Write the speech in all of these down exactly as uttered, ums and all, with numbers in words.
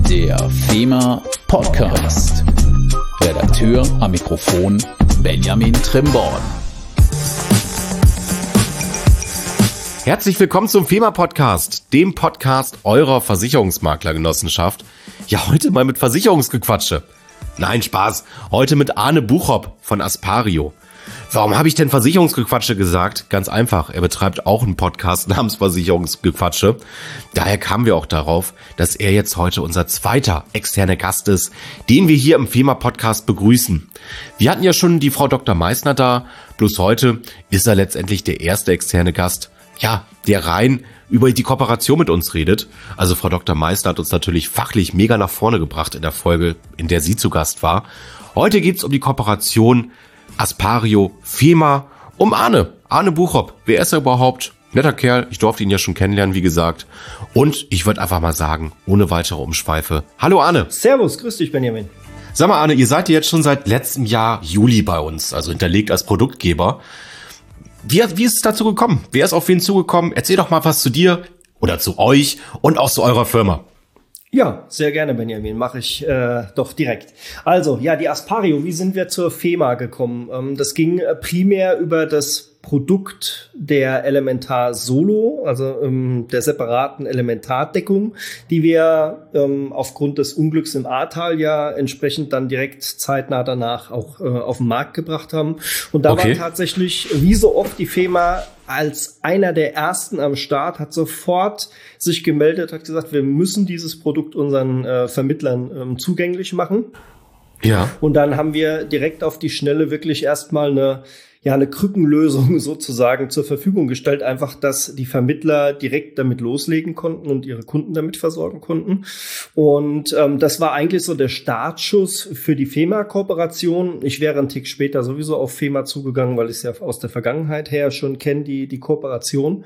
Der FEMA Podcast. Redakteur am Mikrofon Benjamin Trimborn. Herzlich willkommen zum FEMA Podcast, dem Podcast eurer Versicherungsmaklergenossenschaft. Ja, heute mal mit Versicherungsgequatsche. Nein, Spaß. Heute mit Arne Buchop von Aspario. Warum habe ich denn Versicherungsgequatsche gesagt? Ganz einfach, er betreibt auch einen Podcast namens Versicherungsgequatsche. Daher kamen wir auch darauf, dass er jetzt heute unser zweiter externer Gast ist, den wir hier im FEMA-Podcast begrüßen. Wir hatten ja schon die Frau Doktor Meissner da, bloß heute ist er letztendlich der erste externe Gast, ja, der rein über die Kooperation mit uns redet. Also Frau Doktor Meissner hat uns natürlich fachlich mega nach vorne gebracht in der Folge, in der sie zu Gast war. Heute geht's um die Kooperation Aspario, FEMA, um Arne, Arne Buchop. Wer ist er überhaupt? Netter Kerl, ich durfte ihn ja schon kennenlernen, wie gesagt. Und ich würde einfach mal sagen, ohne weitere Umschweife, hallo Arne. Servus, grüß dich Benjamin. Sag mal Arne, ihr seid ja jetzt schon seit letztem Jahr Juli bei uns, also hinterlegt als Produktgeber. Wie, wie ist es dazu gekommen? Wer ist auf wen zugekommen? Erzähl doch mal was zu dir oder zu euch und auch zu eurer Firma. Ja, sehr gerne, Benjamin. Mache ich äh, doch direkt. Also, ja, die Aspario, wie sind wir zur FEMA gekommen? Ähm, das ging äh, primär über das Produkt der Elementar Solo, also ähm, der separaten Elementardeckung, die wir ähm, aufgrund des Unglücks im Ahrtal ja entsprechend dann direkt zeitnah danach auch äh, auf den Markt gebracht haben. Und da okay. war tatsächlich, wie so oft, die FEMA als einer der ersten am Start, hat sofort sich gemeldet, hat gesagt, wir müssen dieses Produkt unseren äh, Vermittlern ähm, zugänglich machen. Ja. Und dann haben wir direkt auf die Schnelle wirklich erstmal eine ja eine Krückenlösung sozusagen zur Verfügung gestellt, einfach, dass die Vermittler direkt damit loslegen konnten und ihre Kunden damit versorgen konnten. Und ähm, das war eigentlich so der Startschuss für die FEMA-Kooperation. Ich wäre einen Tick später sowieso auf FEMA zugegangen, weil ich es ja aus der Vergangenheit her schon kenne, die die Kooperation.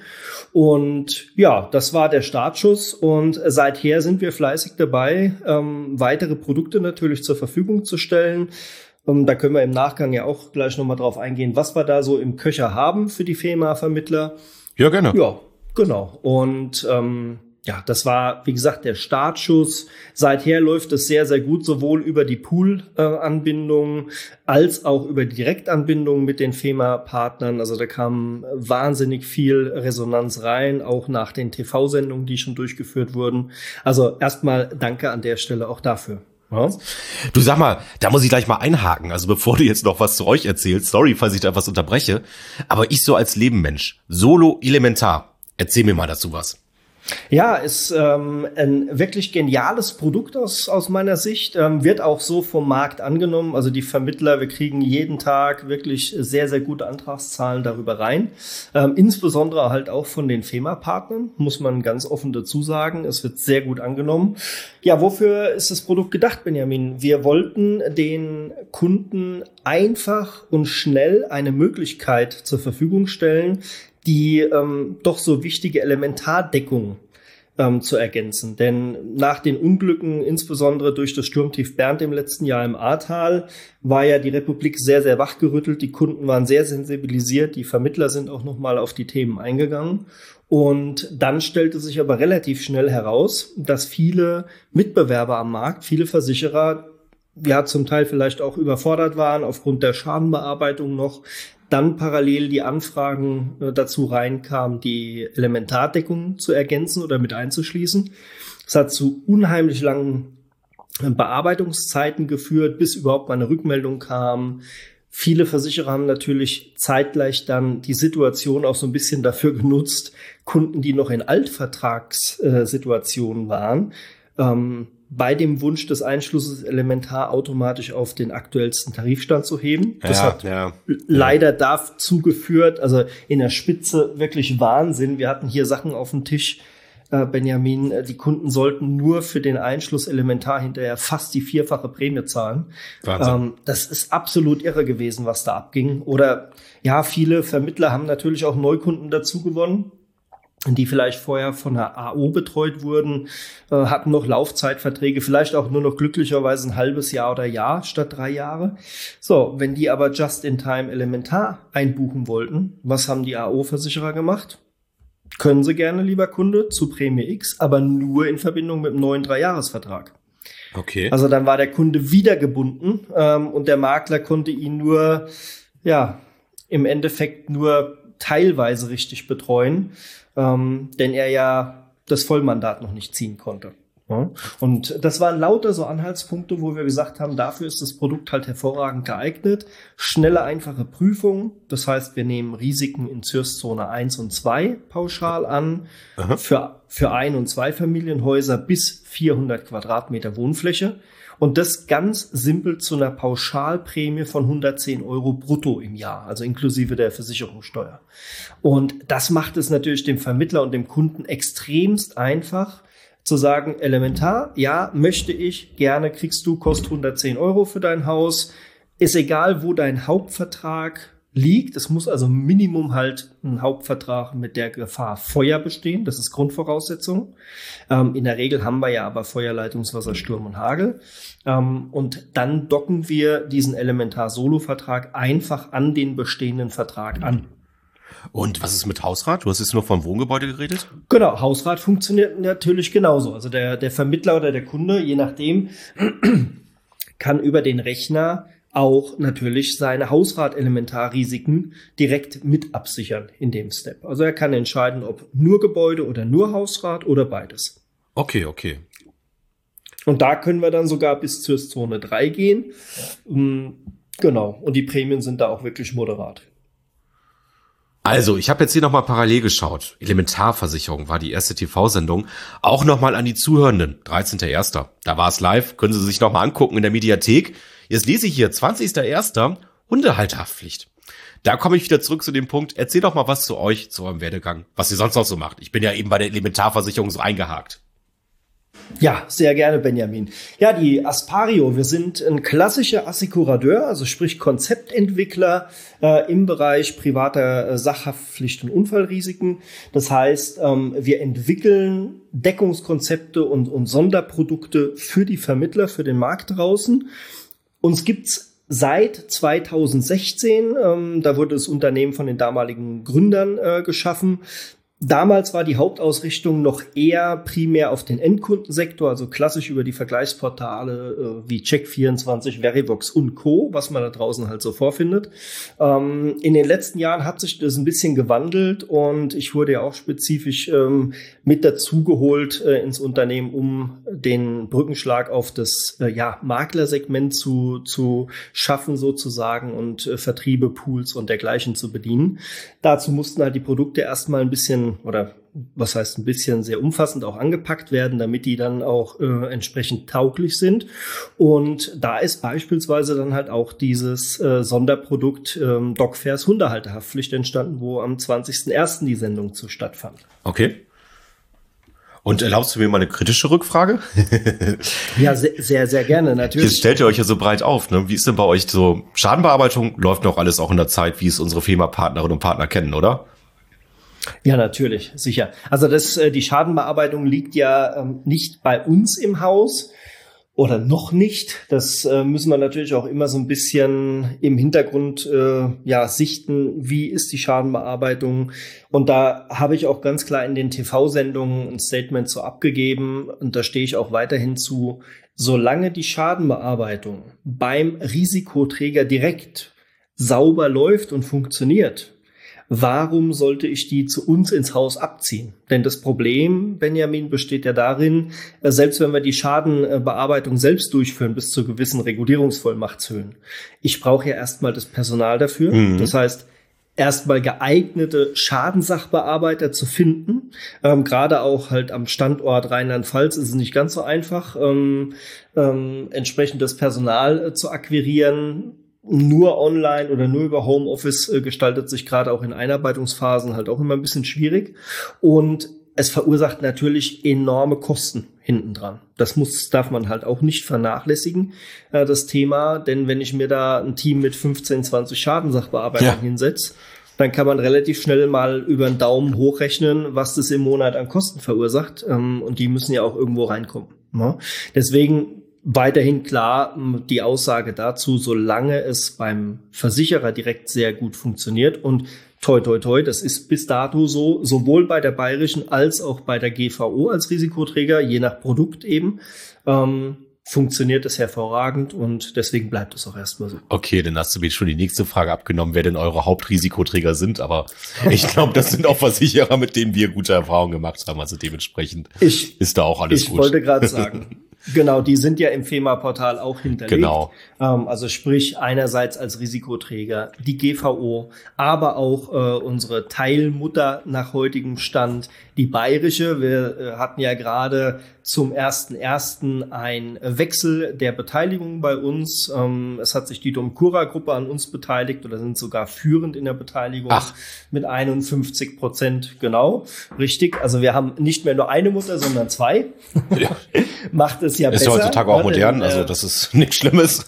Und ja, das war der Startschuss. Und seither sind wir fleißig dabei, ähm, weitere Produkte natürlich zur Verfügung zu stellen. Um, da können wir im Nachgang ja auch gleich nochmal drauf eingehen, was wir da so im Köcher haben für die FEMA-Vermittler. Ja, gerne. Ja, genau. Und ähm, ja, das war, wie gesagt, der Startschuss. Seither läuft es sehr, sehr gut, sowohl über die Pool-Anbindung als auch über die Direktanbindung mit den FEMA-Partnern. Also da kam wahnsinnig viel Resonanz rein, auch nach den T V-Sendungen, die schon durchgeführt wurden. Also erstmal danke an der Stelle auch dafür. Ja. Du, sag mal, da muss ich gleich mal einhaken. Also bevor du jetzt noch was zu euch erzählst, sorry, falls ich da was unterbreche, aber ich so als Lebenmensch, Solo Elementar, erzähl mir mal dazu was. Ja, ist ähm, ein wirklich geniales Produkt aus aus meiner Sicht, ähm, wird auch so vom Markt angenommen. Also die Vermittler, wir kriegen jeden Tag wirklich sehr, sehr gute Antragszahlen darüber rein. Ähm, insbesondere halt auch von den FEMA-Partnern, muss man ganz offen dazu sagen. Es wird sehr gut angenommen. Ja, wofür ist das Produkt gedacht, Benjamin? Wir wollten den Kunden einfach und schnell eine Möglichkeit zur Verfügung stellen, die ähm, doch so wichtige Elementardeckung ähm, zu ergänzen. Denn nach den Unglücken, insbesondere durch das Sturmtief Bernd im letzten Jahr im Ahrtal, war ja die Republik sehr, sehr wachgerüttelt. Die Kunden waren sehr sensibilisiert. Die Vermittler sind auch nochmal auf die Themen eingegangen. Und dann stellte sich aber relativ schnell heraus, dass viele Mitbewerber am Markt, viele Versicherer, ja zum Teil vielleicht auch überfordert waren aufgrund der Schadenbearbeitung noch, dann parallel die Anfragen äh, dazu reinkamen, die Elementardeckung zu ergänzen oder mit einzuschließen. Das hat zu unheimlich langen Bearbeitungszeiten geführt, bis überhaupt mal eine Rückmeldung kam. Viele Versicherer haben natürlich zeitgleich dann die Situation auch so ein bisschen dafür genutzt, Kunden, die noch in Altvertragssituationen waren, ähm, bei dem Wunsch des Einschlusses Elementar automatisch auf den aktuellsten Tarifstand zu heben. Das ja, hat ja, leider ja. dazu geführt, also in der Spitze wirklich Wahnsinn. Wir hatten hier Sachen auf dem Tisch, äh, Benjamin, die Kunden sollten nur für den Einschluss Elementar hinterher fast die vierfache Prämie zahlen. Ähm, das ist absolut irre gewesen, was da abging. Oder ja, viele Vermittler haben natürlich auch Neukunden dazu gewonnen, die vielleicht vorher von der A O betreut wurden, äh, hatten noch Laufzeitverträge, vielleicht auch nur noch glücklicherweise ein halbes Jahr oder Jahr statt drei Jahre. So, wenn die aber Just-in-Time Elementar einbuchen wollten, was haben die A O-Versicherer gemacht? Können sie gerne, lieber Kunde, zu Prämie X, aber nur in Verbindung mit einem neuen Dreijahresvertrag. Okay. Also dann war der Kunde wieder gebunden ähm, und der Makler konnte ihn nur, ja, im Endeffekt nur teilweise richtig betreuen, ähm, denn er ja das Vollmandat noch nicht ziehen konnte. Ja. Und das waren lauter so Anhaltspunkte, wo wir gesagt haben, dafür ist das Produkt halt hervorragend geeignet. Schnelle, einfache Prüfung. Das heißt, wir nehmen Risiken in C I R S-Zone eins und zwei pauschal an. Aha. Für, für Ein- und Zweifamilienhäuser bis vierhundert Quadratmeter Wohnfläche. Und das ganz simpel zu einer Pauschalprämie von hundertzehn Euro brutto im Jahr, also inklusive der Versicherungssteuer. Und das macht es natürlich dem Vermittler und dem Kunden extremst einfach, zu sagen, elementar, ja, möchte ich, gerne kriegst du, kostet hundertzehn Euro für dein Haus. Ist egal, wo dein Hauptvertrag liegt. Es muss also Minimum halt ein Hauptvertrag mit der Gefahr Feuer bestehen. Das ist Grundvoraussetzung. Ähm, in der Regel haben wir ja aber Feuer, Leitungswasser, Sturm und Hagel. Ähm, und dann docken wir diesen Elementar-Solo-Vertrag einfach an den bestehenden Vertrag an. Und was ist mit Hausrat? Du hast jetzt nur vom Wohngebäude geredet? Genau, Hausrat funktioniert natürlich genauso. Also der, der Vermittler oder der Kunde, je nachdem, kann über den Rechner auch natürlich seine Hausrat-Elementarrisiken direkt mit absichern in dem Step. Also er kann entscheiden, ob nur Gebäude oder nur Hausrat oder beides. Okay, okay. Und da können wir dann sogar bis zur Zone drei gehen. Genau, und die Prämien sind da auch wirklich moderat. Also, ich habe jetzt hier nochmal parallel geschaut. Elementarversicherung war die erste T V-Sendung. Auch nochmal an die Zuhörenden. dreizehnter erster Da war es live. Können Sie sich nochmal angucken in der Mediathek. Jetzt lese ich hier zwanzigster erster Hundehalterhaftpflicht. Da komme ich wieder zurück zu dem Punkt. Erzähl doch mal was zu euch, zu eurem Werdegang, was ihr sonst noch so macht. Ich bin ja eben bei der Elementarversicherung so eingehakt. Ja, sehr gerne, Benjamin. Ja, die Aspario, wir sind ein klassischer Assekurateur, also sprich Konzeptentwickler äh, im Bereich privater äh, Sachhaftpflicht und Unfallrisiken. Das heißt, ähm, wir entwickeln Deckungskonzepte und, und Sonderprodukte für die Vermittler, für den Markt draußen. Uns gibt's seit zweitausendsechzehn, ähm, da wurde das Unternehmen von den damaligen Gründern äh, geschaffen. Damals war die Hauptausrichtung noch eher primär auf den Endkundensektor, also klassisch über die Vergleichsportale äh, wie Check vierundzwanzig, Verivox und Co., was man da draußen halt so vorfindet. Ähm, in den letzten Jahren hat sich das ein bisschen gewandelt und ich wurde ja auch spezifisch ähm, mit dazugeholt äh, ins Unternehmen, um den Brückenschlag auf das äh, ja, Maklersegment zu, zu schaffen sozusagen und äh, Vertriebe, Pools und dergleichen zu bedienen. Dazu mussten halt die Produkte erstmal ein bisschen oder was heißt ein bisschen sehr umfassend auch angepackt werden, damit die dann auch äh, entsprechend tauglich sind. Und da ist beispielsweise dann halt auch dieses äh, Sonderprodukt ähm, DocFairs Hundehalterhaftpflicht entstanden, wo am zwanzigster erster die Sendung zu stattfand. Okay. Und erlaubst du mir mal eine kritische Rückfrage? Ja, sehr, sehr, sehr gerne, natürlich. Jetzt stellt ihr euch ja so breit auf, ne? Wie ist denn bei euch so Schadenbearbeitung? Läuft noch alles auch in der Zeit, wie es unsere FEMA-Partnerinnen und Partner kennen, oder? Ja, natürlich, sicher. Also das, die Schadenbearbeitung liegt ja ähm, nicht bei uns im Haus oder noch nicht. Das äh, müssen wir natürlich auch immer so ein bisschen im Hintergrund äh, ja sichten. Wie ist die Schadenbearbeitung? Und da habe ich auch ganz klar in den T V-Sendungen ein Statement so abgegeben und da stehe ich auch weiterhin zu. Solange die Schadenbearbeitung beim Risikoträger direkt sauber läuft und funktioniert, warum sollte ich die zu uns ins Haus abziehen? Denn das Problem, Benjamin, besteht ja darin, selbst wenn wir die Schadenbearbeitung selbst durchführen bis zu gewissen Regulierungsvollmachtshöhen, ich brauche ja erstmal das Personal dafür. Mhm. Das heißt, erstmal geeignete Schadenssachbearbeiter zu finden. Ähm, gerade auch halt am Standort Rheinland-Pfalz ist es nicht ganz so einfach, ähm, ähm, entsprechend das Personal äh, zu akquirieren. Nur online oder nur über Homeoffice äh, gestaltet sich gerade auch in Einarbeitungsphasen halt auch immer ein bisschen schwierig. Und es verursacht natürlich enorme Kosten hinten dran. Das muss, darf man halt auch nicht vernachlässigen, äh, das Thema. Denn wenn ich mir da ein Team mit fünfzehn, zwanzig Schadensachbearbeitern ja. hinsetze, dann kann man relativ schnell mal über den Daumen hochrechnen, was das im Monat an Kosten verursacht. Ähm, und die müssen ja auch irgendwo reinkommen. Ne? Deswegen weiterhin klar die Aussage dazu, solange es beim Versicherer direkt sehr gut funktioniert und toi, toi, toi, das ist bis dato so, sowohl bei der Bayerischen als auch bei der G V O als Risikoträger, je nach Produkt eben, ähm, funktioniert es hervorragend und deswegen bleibt es auch erstmal so. Okay, dann hast du mir schon die nächste Frage abgenommen, wer denn eure Hauptrisikoträger sind, aber ich glaube, das sind auch Versicherer, mit denen wir gute Erfahrungen gemacht haben, also dementsprechend ich, ist da auch alles ich gut. Ich wollte gerade sagen, genau, die sind ja im FEMA-Portal auch hinterlegt. Genau. Ähm, also sprich einerseits als Risikoträger die G V O, aber auch äh, unsere Teilmutter nach heutigem Stand, die Bayerische. Wir äh, hatten ja gerade zum ersten ersten ein Wechsel der Beteiligung bei uns. Ähm, es hat sich die DOMCURA-Gruppe an uns beteiligt oder sind sogar führend in der Beteiligung. Ach. Mit einundfünfzig Prozent, genau. Richtig. Also wir haben nicht mehr nur eine Mutter, sondern zwei. Ja. Macht es ja ist besser. Ist heutzutage auch modern, denn, äh, also das ist nichts Schlimmes.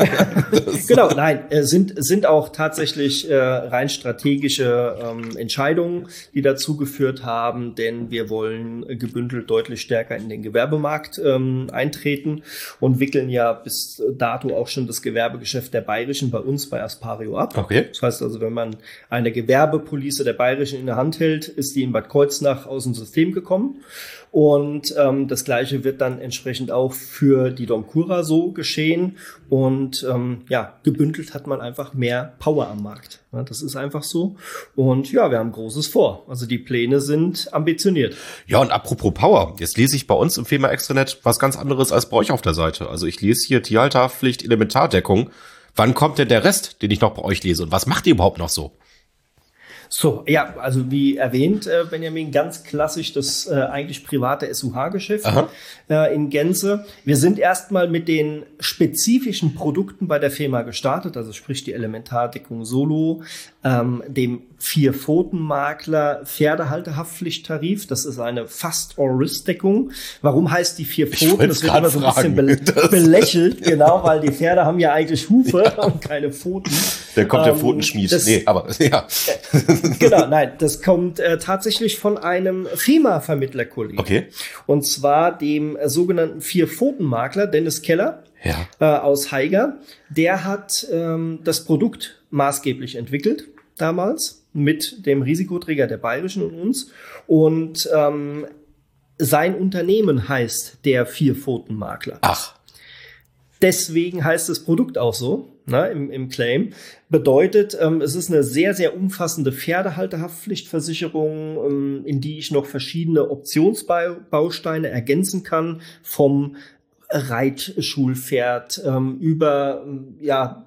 Genau, nein, äh, sind sind auch tatsächlich äh, rein strategische ähm, Entscheidungen, die dazu geführt haben, denn wir wollen äh, gebündelt deutlich stärker in den Gewerbemarkt ähm, eintreten und wickeln ja bis dato auch schon das Gewerbegeschäft der Bayerischen bei uns bei Aspario ab. Okay. Das heißt also, wenn man eine Gewerbepolice der Bayerischen in der Hand hält, ist die in Bad Kreuznach aus dem System gekommen. Und ähm, das Gleiche wird dann entsprechend auch für die DOMCURA so geschehen. Und ähm, ja, gebündelt hat man einfach mehr Power am Markt. Ja, das ist einfach so. Und ja, wir haben Großes vor. Also die Pläne sind ambitioniert. Ja, und apropos Power, jetzt lese ich bei uns im FEMA Extranet was ganz anderes als bei euch auf der Seite. Also ich lese hier Tierhalterpflicht, Elementardeckung. Wann kommt denn der Rest, den ich noch bei euch lese? Und was macht ihr überhaupt noch so? So, ja, also wie erwähnt, äh, Benjamin, ganz klassisch das äh, eigentlich private S U H-Geschäft äh, in Gänze. Wir sind erstmal mit den spezifischen Produkten bei der FEMA gestartet, also sprich die Elementardeckung Solo, ähm, dem Vier-Pfoten-Makler Pferdehalterhaftpflichttarif. Das ist eine Fast-or-Risk-Deckung. Warum heißt die vier Pfoten? Das wird immer so ein bisschen be- belächelt, genau, weil die Pferde haben ja eigentlich Hufe und keine Pfoten. Dann kommt der ähm, Pfotenschmied. Das, nee, aber ja. Genau, nein, das kommt äh, tatsächlich von einem FEMA-Vermittlerkollegen. Okay. Und zwar dem äh, sogenannten Vier-Pfoten-Makler Dennis Keller Ja. äh, aus Haiger. Der hat ähm, das Produkt maßgeblich entwickelt damals mit dem Risikoträger der Bayerischen und uns. Und ähm, sein Unternehmen heißt der Vier-Pfoten-Makler. Ach. Deswegen heißt das Produkt auch so, ne, im, im Claim. Bedeutet, ähm, es ist eine sehr, sehr umfassende Pferdehalterhaftpflichtversicherung, ähm, in die ich noch verschiedene Optionsbausteine ergänzen kann, vom Reitschulpferd ähm, über, ja,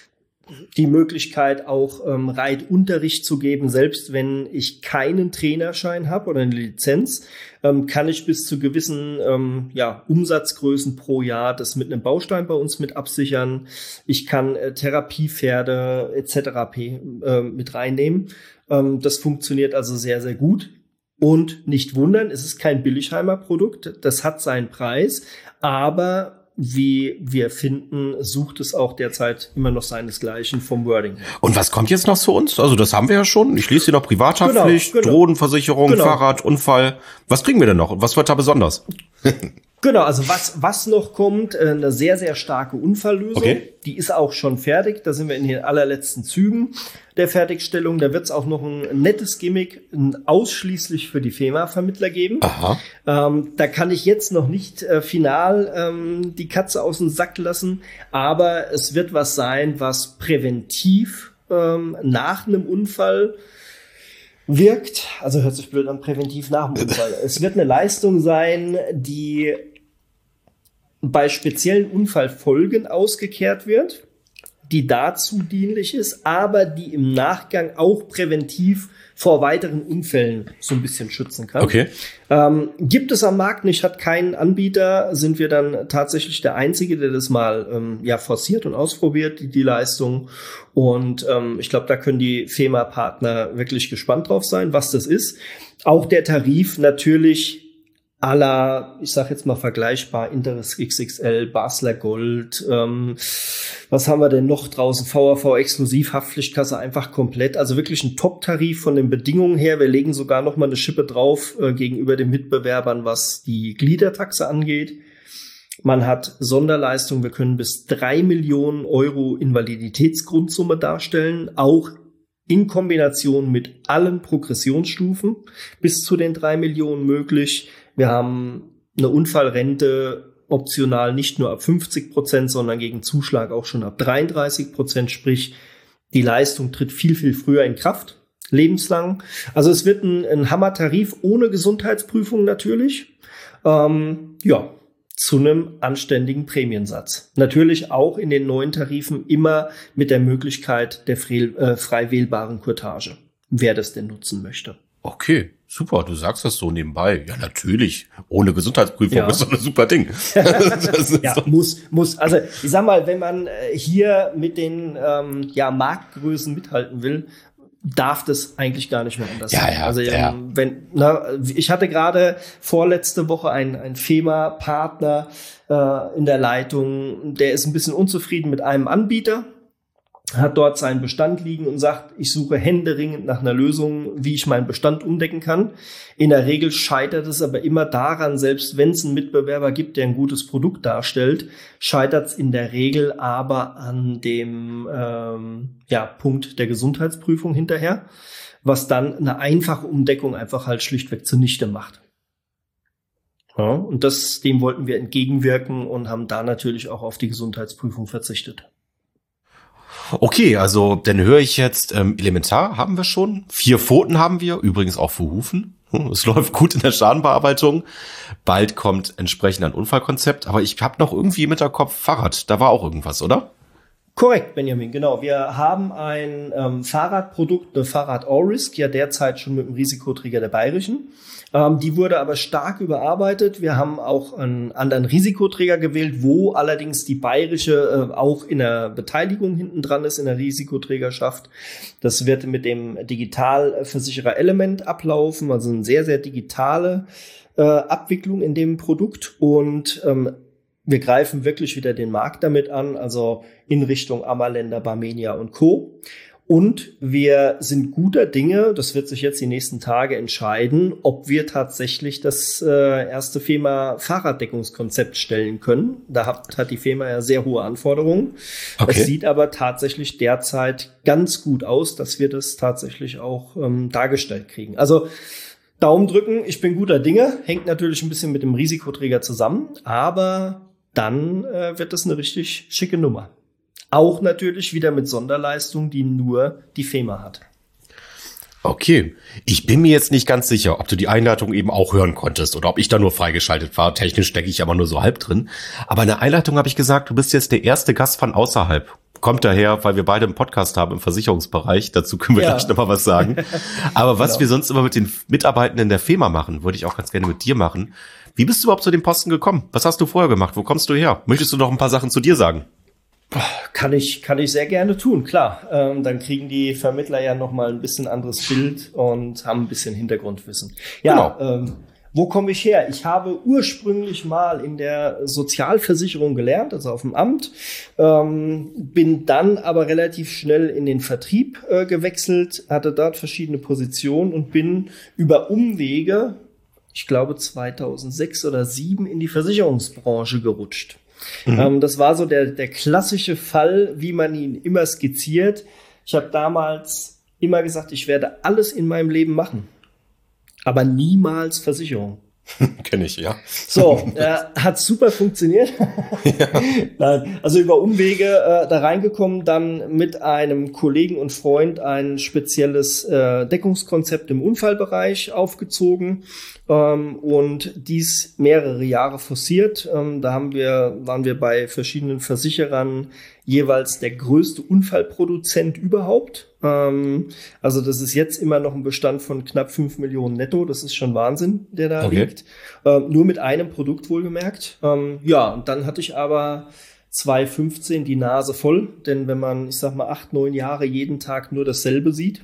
die Möglichkeit auch ähm, Reitunterricht zu geben, selbst wenn ich keinen Trainerschein habe oder eine Lizenz, ähm, kann ich bis zu gewissen ähm, ja, Umsatzgrößen pro Jahr das mit einem Baustein bei uns mit absichern. Ich kann äh, Therapiepferde et cetera p äh, mit reinnehmen. Ähm, das funktioniert also sehr, sehr gut. Und nicht wundern, es ist kein Billigheimer Produkt, das hat seinen Preis, aber wie wir finden, sucht es auch derzeit immer noch seinesgleichen vom Wording. Und was kommt jetzt noch zu uns? Also das haben wir ja schon. Ich lese hier noch Privathaftpflicht, genau, genau. Drohnenversicherung, Genau. Fahrrad, Unfall. Was kriegen wir denn noch? Und was wird da besonders? Genau, also was was noch kommt, äh, eine sehr, sehr starke Unfalllösung. Okay. Die ist auch schon fertig. Da sind wir in den allerletzten Zügen der Fertigstellung. Da wird es auch noch ein nettes Gimmick ein ausschließlich für die FEMA-Vermittler geben. Aha. Ähm, da kann ich jetzt noch nicht äh, final ähm, die Katze aus dem Sack lassen, aber es wird was sein, was präventiv ähm, nach einem Unfall wirkt. Also hört sich blöd an, präventiv nach dem Unfall. Es wird eine Leistung sein, die bei speziellen Unfallfolgen ausgekehrt wird, die dazu dienlich ist, aber die im Nachgang auch präventiv vor weiteren Unfällen so ein bisschen schützen kann. Okay. Ähm, gibt es am Markt nicht, hat keinen Anbieter, sind wir dann tatsächlich der Einzige, der das mal ähm, ja forciert und ausprobiert, die, die Leistung. Und ähm, ich glaube, da können die FEMA-Partner wirklich gespannt drauf sein, was das ist. Auch der Tarif natürlich à la, ich sag jetzt mal vergleichbar, Interis X X L, Basler Gold, ähm, was haben wir denn noch draußen? V A V Exklusiv, Haftpflichtkasse, einfach komplett. Also wirklich ein Top-Tarif von den Bedingungen her. Wir legen sogar noch mal eine Schippe drauf äh, gegenüber den Mitbewerbern, was die Gliedertaxe angeht. Man hat Sonderleistungen, wir können bis drei Millionen Euro Invaliditätsgrundsumme darstellen, auch in Kombination mit allen Progressionsstufen bis zu den drei Millionen möglich. Wir haben eine Unfallrente optional nicht nur ab fünfzig Prozent, sondern gegen Zuschlag auch schon ab dreiunddreißig Prozent. Sprich, die Leistung tritt viel, viel früher in Kraft, lebenslang. Also es wird ein, ein Hammertarif ohne Gesundheitsprüfung natürlich. Ähm, ja, zu einem anständigen Prämiensatz. Natürlich auch in den neuen Tarifen immer mit der Möglichkeit der frei, äh, frei wählbaren Courtage, wer das denn nutzen möchte. Okay, super, du sagst das so nebenbei. Ja, natürlich. Ohne Gesundheitsprüfung Ja. ist doch ein super Ding. Das ist Ja, doch- muss, muss. Also ich sag mal, wenn man äh, hier mit den ähm, ja, Marktgrößen mithalten will, darf das eigentlich gar nicht mehr anders Ja, sein. ja, also ähm, ja. wenn, na, ich hatte gerade vorletzte Woche einen, einen FEMA-Partner äh, in der Leitung, der ist ein bisschen unzufrieden mit einem Anbieter, hat dort seinen Bestand liegen und sagt, ich suche händeringend nach einer Lösung, wie ich meinen Bestand umdecken kann. In der Regel scheitert es aber immer daran, selbst wenn es einen Mitbewerber gibt, der ein gutes Produkt darstellt, scheitert es in der Regel aber an dem ähm, ja, Punkt der Gesundheitsprüfung hinterher, was dann eine einfache Umdeckung einfach halt schlichtweg zunichte macht. Ja, und das, dem wollten wir entgegenwirken und haben da natürlich auch auf die Gesundheitsprüfung verzichtet. Okay, also dann höre ich jetzt, ähm, Elementar haben wir schon, vier Pfoten haben wir, übrigens auch für Hufen. Hm, Es läuft gut in der Schadenbearbeitung. Bald kommt entsprechend ein Unfallkonzept, aber ich habe noch irgendwie im Hinterkopf Fahrrad. Da war auch irgendwas, oder? Korrekt, Benjamin, genau. Wir haben ein ähm, Fahrradprodukt, eine Fahrrad-All-Risk, ja derzeit schon mit dem Risikoträger der Bayerischen. Ähm, die wurde aber stark überarbeitet. Wir haben auch einen anderen Risikoträger gewählt, wo allerdings die Bayerische äh, auch in der Beteiligung hinten dran ist, in der Risikoträgerschaft. Das wird mit dem Digitalversicherer Element ablaufen, also eine sehr, sehr digitale äh, Abwicklung in dem Produkt. Und ähm, wir greifen wirklich wieder den Markt damit an, also in Richtung Ammerländer, Barmenia und Co. Und wir sind guter Dinge, das wird sich jetzt die nächsten Tage entscheiden, ob wir tatsächlich das äh, erste FEMA-Fahrraddeckungskonzept stellen können. Da hat, hat die FEMA ja sehr hohe Anforderungen. Okay. Es sieht aber tatsächlich derzeit ganz gut aus, dass wir das tatsächlich auch ähm, dargestellt kriegen. Also Daumen drücken, ich bin guter Dinge, hängt natürlich ein bisschen mit dem Risikoträger zusammen, aber dann äh, wird das eine richtig schicke Nummer. Auch natürlich wieder mit Sonderleistung, die nur die FEMA hat. Okay, ich bin mir jetzt nicht ganz sicher, ob du die Einleitung eben auch hören konntest oder ob ich da nur freigeschaltet war. Technisch stecke ich aber nur so halb drin. Aber in der Einleitung habe ich gesagt, du bist jetzt der erste Gast von außerhalb. Kommt daher, weil wir beide einen Podcast haben im Versicherungsbereich. Dazu können wir Ja. gleich noch mal was sagen. Aber was Genau. wir sonst immer mit den Mitarbeitenden der FEMA machen, würde ich auch ganz gerne mit dir machen. Wie bist du überhaupt zu dem Posten gekommen? Was hast du vorher gemacht? Wo kommst du her? Möchtest du noch ein paar Sachen zu dir sagen? Kann ich, kann ich sehr gerne tun, klar. Ähm, dann kriegen die Vermittler ja noch mal ein bisschen anderes Bild und haben ein bisschen Hintergrundwissen. Ja, Genau. ähm, wo komme ich her? Ich habe ursprünglich mal in der Sozialversicherung gelernt, also auf dem Amt, ähm, bin dann aber relativ schnell in den Vertrieb äh, gewechselt, hatte dort verschiedene Positionen und bin über Umwege, ich glaube zweitausendsechs oder sieben, in die Versicherungsbranche gerutscht. Mhm. Ähm, das war so der, der klassische Fall, wie man ihn immer skizziert. Ich habe damals immer gesagt, ich werde alles in meinem Leben machen, aber niemals Versicherung. Kenn ich, ja. So, äh, hat super funktioniert. Ja. Nein, also über Umwege äh, da reingekommen, dann mit einem Kollegen und Freund ein spezielles äh, Deckungskonzept im Unfallbereich aufgezogen ähm, und dies mehrere Jahre forciert. Ähm, da haben wir, waren wir bei verschiedenen Versicherern jeweils der größte Unfallproduzent überhaupt. Ähm, also das ist jetzt immer noch ein Bestand von knapp fünf Millionen netto. Das ist schon Wahnsinn, der da Okay. liegt. Ähm, nur mit einem Produkt wohlgemerkt. Ähm, ja, und dann hatte ich aber zwanzig fünfzehn die Nase voll. Denn wenn man, ich sag mal, acht, neun Jahre jeden Tag nur dasselbe sieht,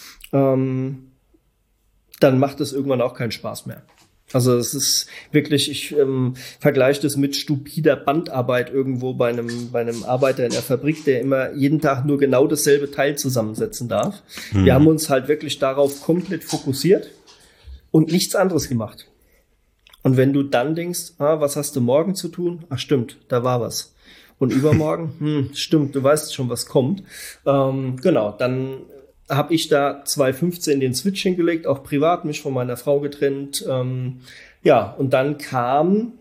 ähm, dann macht es irgendwann auch keinen Spaß mehr. Also es ist wirklich, ich ähm, vergleiche das mit stupider Bandarbeit irgendwo bei einem, bei einem Arbeiter in der Fabrik, der immer jeden Tag nur genau dasselbe Teil zusammensetzen darf. Mhm. Wir haben uns halt wirklich darauf komplett fokussiert und nichts anderes gemacht. Und wenn du dann denkst, ah, was hast du morgen zu tun? Ach stimmt, da war was. Und übermorgen, hm, stimmt, du weißt schon, was kommt. Ähm, genau, dann habe ich da zwanzig fünfzehn den Switch hingelegt, auch privat, mich von meiner Frau getrennt. Ähm, ja, und dann kam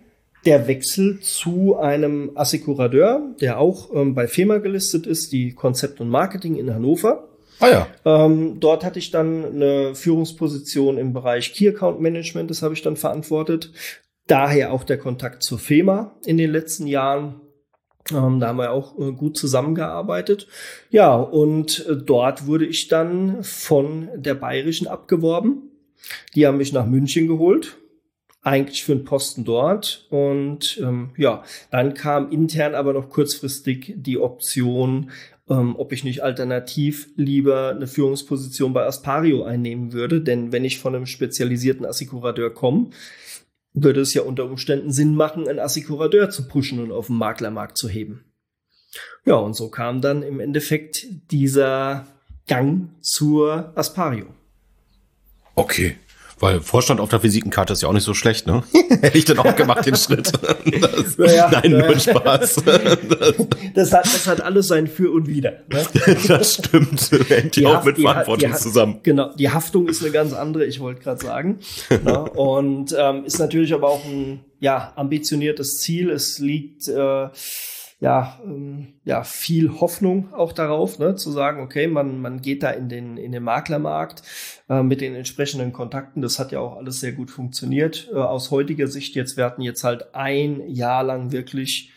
der Wechsel zu einem Assekurateur, der auch ähm, bei FEMA gelistet ist, die Konzept und Marketing in Hannover. Ah ja. Ähm, dort hatte ich dann eine Führungsposition im Bereich Key Account Management, das habe ich dann verantwortet. Daher auch der Kontakt zur FEMA in den letzten Jahren. Ähm, da haben wir auch äh, gut zusammengearbeitet. Ja, und äh, dort wurde ich dann von der Bayerischen abgeworben. Die haben mich nach München geholt, eigentlich für einen Posten dort. Und ähm, ja, dann kam intern aber noch kurzfristig die Option, ähm, ob ich nicht alternativ lieber eine Führungsposition bei Aspario einnehmen würde. Denn wenn ich von einem spezialisierten Assekurateur komme, würde es ja unter Umständen Sinn machen, einen Assekurateur zu pushen und auf den Maklermarkt zu heben. Ja, und so kam dann im Endeffekt dieser Gang zur Aspario. Okay, weil Vorstand auf der Visitenkarte ist ja auch nicht so schlecht, ne? Hätte ich dann auch gemacht, den Schritt. Das, naja, nein, naja. nur Spaß. Das hat, das hat alles sein Für und Wider. Ne? Das stimmt, hängt ja auch mit die, Verantwortung die, zusammen. Genau, die Haftung ist eine ganz andere, ich wollte gerade sagen. Na, und ähm, ist natürlich aber auch ein ja ambitioniertes Ziel. Es liegt äh, ja ähm, ja viel Hoffnung auch darauf, ne, zu sagen, okay, man man geht da in den in den Maklermarkt äh, mit den entsprechenden Kontakten. Das hat ja auch alles sehr gut funktioniert äh, aus heutiger Sicht. Jetzt wir hatten jetzt halt ein Jahr lang wirklich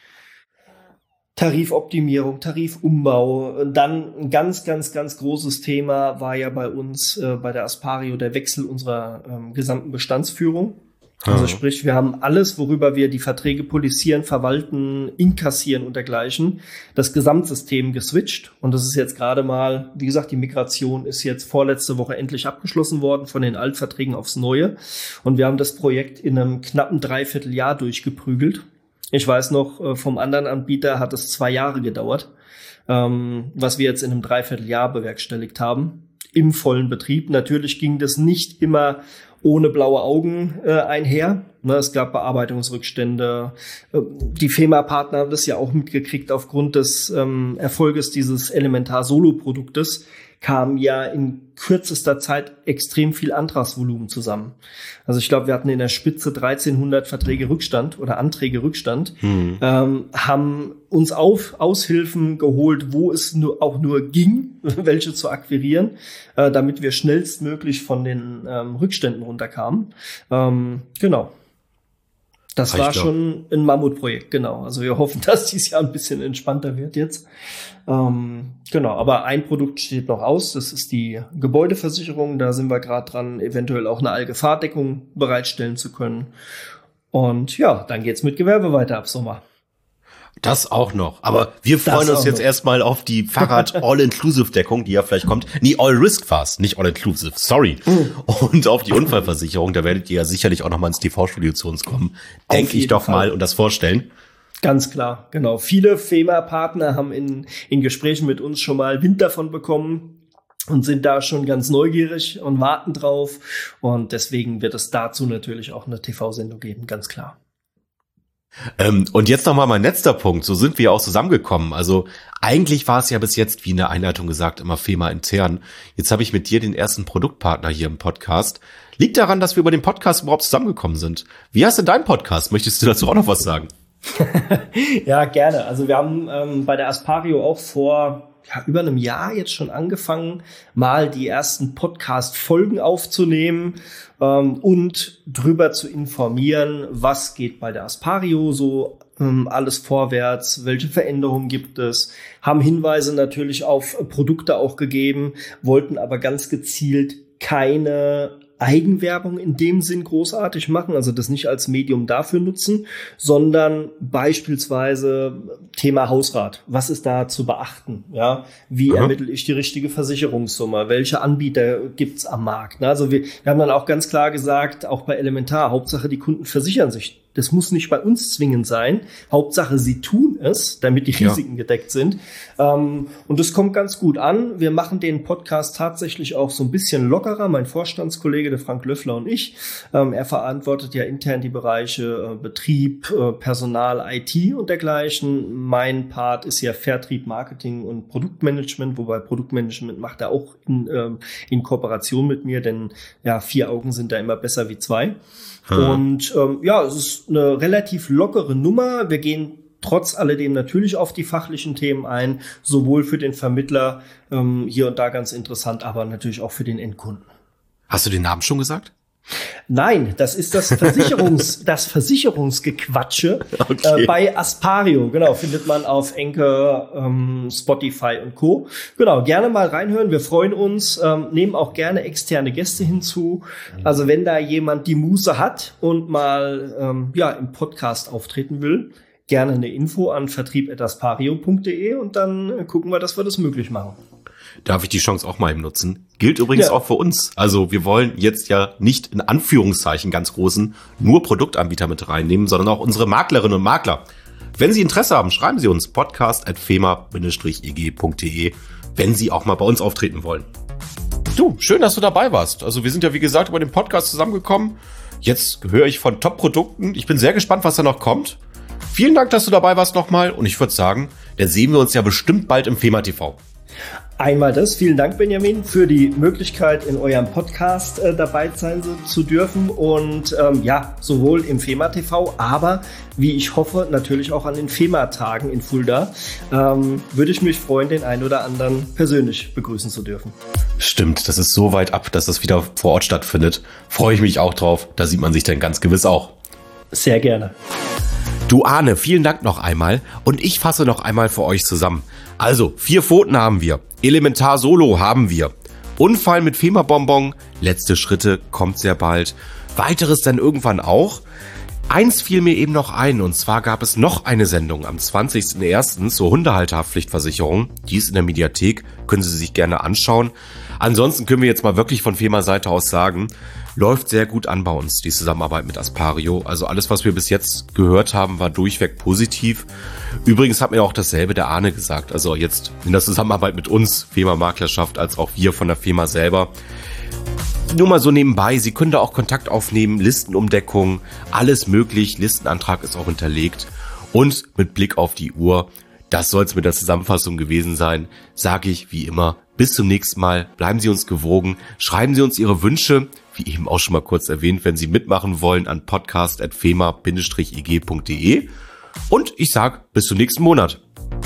Tarifoptimierung, Tarifumbau. Dann ein ganz, ganz, ganz großes Thema war ja bei uns äh, bei der Aspario der Wechsel unserer ähm, gesamten Bestandsführung. Also sprich, wir haben alles, worüber wir die Verträge polizieren, verwalten, inkassieren und dergleichen, das Gesamtsystem geswitcht. Und das ist jetzt gerade mal, wie gesagt, die Migration ist jetzt vorletzte Woche endlich abgeschlossen worden von den Altverträgen aufs Neue. Und wir haben das Projekt in einem knappen Dreivierteljahr durchgeprügelt. Ich weiß noch, vom anderen Anbieter hat es zwei Jahre gedauert, was wir jetzt in einem Dreivierteljahr bewerkstelligt haben, im vollen Betrieb. Natürlich ging das nicht immer ohne blaue Augen äh, einher. Ne, es gab Bearbeitungsrückstände. Die FEMA-Partner haben das ja auch mitgekriegt. Aufgrund des ähm, Erfolges dieses Elementar-Solo-Produktes kam ja in kürzester Zeit extrem viel Antragsvolumen zusammen. Also ich glaube, wir hatten in der Spitze dreizehnhundert Verträge Rückstand oder Anträge Rückstand, hm. ähm, haben uns auf Aushilfen geholt, wo es nur, auch nur ging, welche zu akquirieren, äh, damit wir schnellstmöglich von den ähm, Rückständen runterkamen. Ähm, genau. Das war schon ein Mammutprojekt, genau. Also wir hoffen, dass dieses Jahr ein bisschen entspannter wird jetzt. Ähm, genau, aber ein Produkt steht noch aus, das ist die Gebäudeversicherung. Da sind wir gerade dran, eventuell auch eine Allgefahrdeckung bereitstellen zu können. Und ja, dann geht's mit Gewerbe weiter ab Sommer. Das auch noch. Aber wir freuen uns jetzt noch. Erstmal auf die Fahrrad-All-Inclusive-Deckung, die ja vielleicht kommt. Nee, All-Risk fast, nicht All-Inclusive, sorry. Mhm. Und auf die Unfallversicherung, da werdet ihr ja sicherlich auch noch mal ins T V-Studio zu uns kommen. Denke ich doch Fall. mal und das vorstellen. Ganz klar, genau. Viele FEMA-Partner haben in, in Gesprächen mit uns schon mal Wind davon bekommen und sind da schon ganz neugierig und warten drauf. Und deswegen wird es dazu natürlich auch eine T V-Sendung geben, ganz klar. Ähm, und jetzt noch mal mein letzter Punkt. So sind wir auch zusammengekommen. Also eigentlich war es ja bis jetzt, wie in der Einleitung gesagt, immer FEMA intern. Jetzt habe ich mit dir den ersten Produktpartner hier im Podcast. Liegt daran, dass wir über den Podcast überhaupt zusammengekommen sind. Wie heißt denn dein Podcast? Möchtest du dazu auch noch was sagen? Ja, gerne. Also wir haben ähm, bei der Aspario auch vor ja, über einem Jahr jetzt schon angefangen, mal die ersten Podcast-Folgen aufzunehmen ähm, und drüber zu informieren, was geht bei der Aspario so ähm, alles vorwärts, welche Veränderungen gibt es, haben Hinweise natürlich auf Produkte auch gegeben, wollten aber ganz gezielt keine Eigenwerbung in dem Sinn großartig machen, also das nicht als Medium dafür nutzen, sondern beispielsweise Thema Hausrat. Was ist da zu beachten? Ja, wie mhm. ermittle ich die richtige Versicherungssumme? Welche Anbieter gibt's am Markt? Also wir, wir haben dann auch ganz klar gesagt, auch bei Elementar, Hauptsache die Kunden versichern sich. Das muss nicht bei uns zwingend sein. Hauptsache, sie tun es, damit die Risiken ja. gedeckt sind. Ähm, und das kommt ganz gut an. Wir machen den Podcast tatsächlich auch so ein bisschen lockerer. Mein Vorstandskollege Kollege, der Frank Löffler und ich. Ähm, er verantwortet ja intern die Bereiche äh, Betrieb, äh, Personal, I T und dergleichen. Mein Part ist ja Vertrieb, Marketing und Produktmanagement, wobei Produktmanagement macht er auch in, ähm, in Kooperation mit mir, denn ja, vier Augen sind da immer besser wie zwei. Hm. Und ähm, ja, es ist eine relativ lockere Nummer. Wir gehen trotz alledem natürlich auf die fachlichen Themen ein, sowohl für den Vermittler, ähm, hier und da ganz interessant, aber natürlich auch für den Endkunden. Hast du den Namen schon gesagt? Nein, das ist das Versicherungs, das Versicherungsgequatsche okay. äh, bei Aspario. Genau, findet man auf Anchor, ähm, Spotify und Co. Genau, gerne mal reinhören. Wir freuen uns, ähm, nehmen auch gerne externe Gäste hinzu. Also wenn da jemand die Muße hat und mal ähm, ja im Podcast auftreten will, gerne eine Info an vertrieb at aspario punkt de und dann gucken wir, dass wir das möglich machen. Darf ich die Chance auch mal eben nutzen? Gilt übrigens ja. auch für uns. Also wir wollen jetzt ja nicht in Anführungszeichen ganz großen nur Produktanbieter mit reinnehmen, sondern auch unsere Maklerinnen und Makler. Wenn Sie Interesse haben, schreiben Sie uns podcast at fema bindestrich e g punkt de, wenn Sie auch mal bei uns auftreten wollen. Du, schön, dass du dabei warst. Also wir sind ja wie gesagt über den Podcast zusammengekommen. Jetzt höre ich von Top-Produkten. Ich bin sehr gespannt, was da noch kommt. Vielen Dank, dass du dabei warst nochmal und ich würde sagen, da sehen wir uns ja bestimmt bald im FEMA T V. Einmal das. Vielen Dank, Benjamin, für die Möglichkeit, in eurem Podcast äh, dabei sein zu dürfen und ähm, ja, sowohl im FEMA T V, aber wie ich hoffe, natürlich auch an den FEMA-Tagen in Fulda. Ähm, würde ich mich freuen, den einen oder anderen persönlich begrüßen zu dürfen. Stimmt, das ist so weit ab, dass das wieder vor Ort stattfindet. Freue ich mich auch drauf. Da sieht man sich dann ganz gewiss auch. Sehr gerne. Du Arne, vielen Dank noch einmal und ich fasse noch einmal für euch zusammen. Also, vier Pfoten haben wir, Elementar Solo haben wir, Unfall mit FEMA-Bonbon, letzte Schritte kommt sehr bald, weiteres dann irgendwann auch. Eins fiel mir eben noch ein und zwar gab es noch eine Sendung am zwanzigsten ersten zur Hundehalterhaftpflichtversicherung. Die ist in der Mediathek, können Sie sich gerne anschauen. Ansonsten können wir jetzt mal wirklich von FEMA-Seite aus sagen, läuft sehr gut an bei uns, die Zusammenarbeit mit Aspario. Also alles, was wir bis jetzt gehört haben, war durchweg positiv. Übrigens hat mir auch dasselbe der Arne gesagt. Also jetzt in der Zusammenarbeit mit uns, FEMA-Maklerschaft, als auch wir von der FEMA selber. Nur mal so nebenbei, Sie können da auch Kontakt aufnehmen, Listenumdeckung, alles möglich. Listenantrag ist auch hinterlegt. Und mit Blick auf die Uhr, das soll es mit der Zusammenfassung gewesen sein, sage ich wie immer, bis zum nächsten Mal, bleiben Sie uns gewogen, schreiben Sie uns Ihre Wünsche, wie eben auch schon mal kurz erwähnt, wenn Sie mitmachen wollen, an podcast at fema bindestrich e g punkt de und ich sage bis zum nächsten Monat.